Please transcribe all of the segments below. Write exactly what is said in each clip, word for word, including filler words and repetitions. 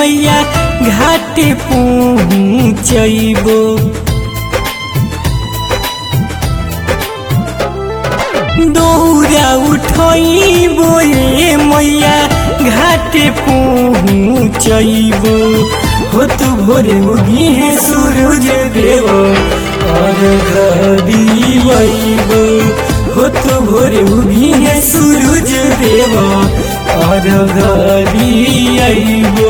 मैया घाटे पहुँचैबो। दौरा उठैबो ए मैया घाटे पहुँचैबो। होत भोरे उगी है सूरज देव और घड़ीबो। होत भोरे उगी है सूरज देव और घड़ीबो।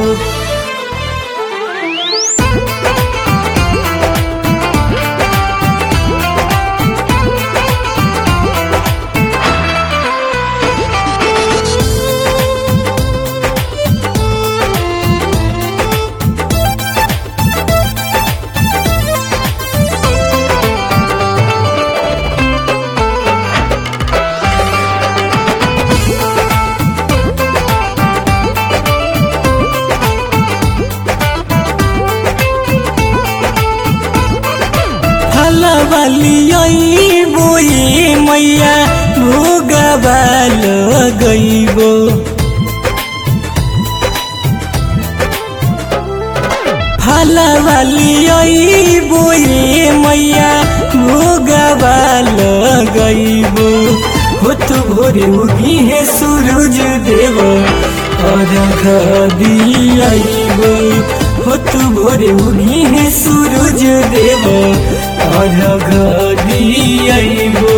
फलबलियैबो ए मैया भोगबा लगैबो। फलबलियैबो ए मैया भोगबा लगैबो। होत भोरे उगी है सूरज देव और घड़ीबो। होत भोरे उगी है सूरज देव और घड़ीबो।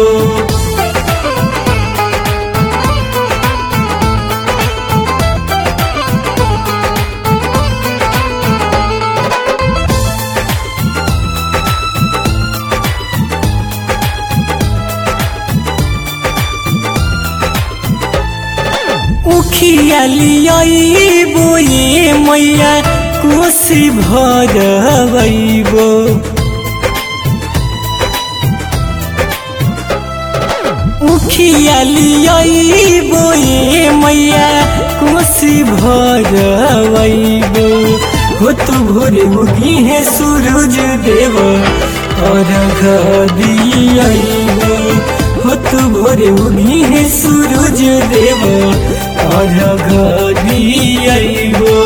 उखिया लियैबो ए मैया कोसी भरबैबो। उखिया लियैबो ए मैया कोसी भरबैबो। होत भोरे उगी है सूरज देव और घड़ीबो। होत भोरे उगी है सूरज देव और घड़ीबो।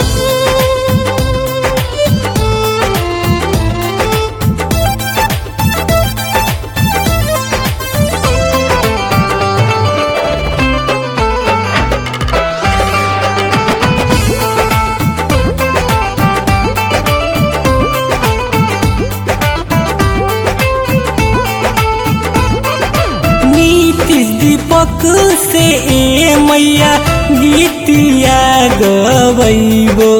दीपक से ए मैया गीतिया गवैबो।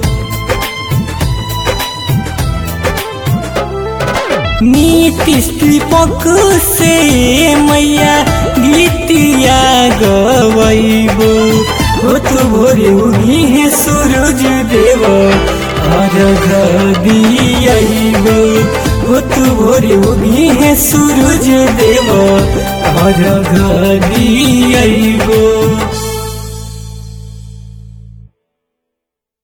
नीतीश दीपक से ए मैया गीतिया गवैबो। होत भोरे उगी है सूरज देव और घड़ीबो। होत भोरे उगी है सूरज देव और घड़ीबो।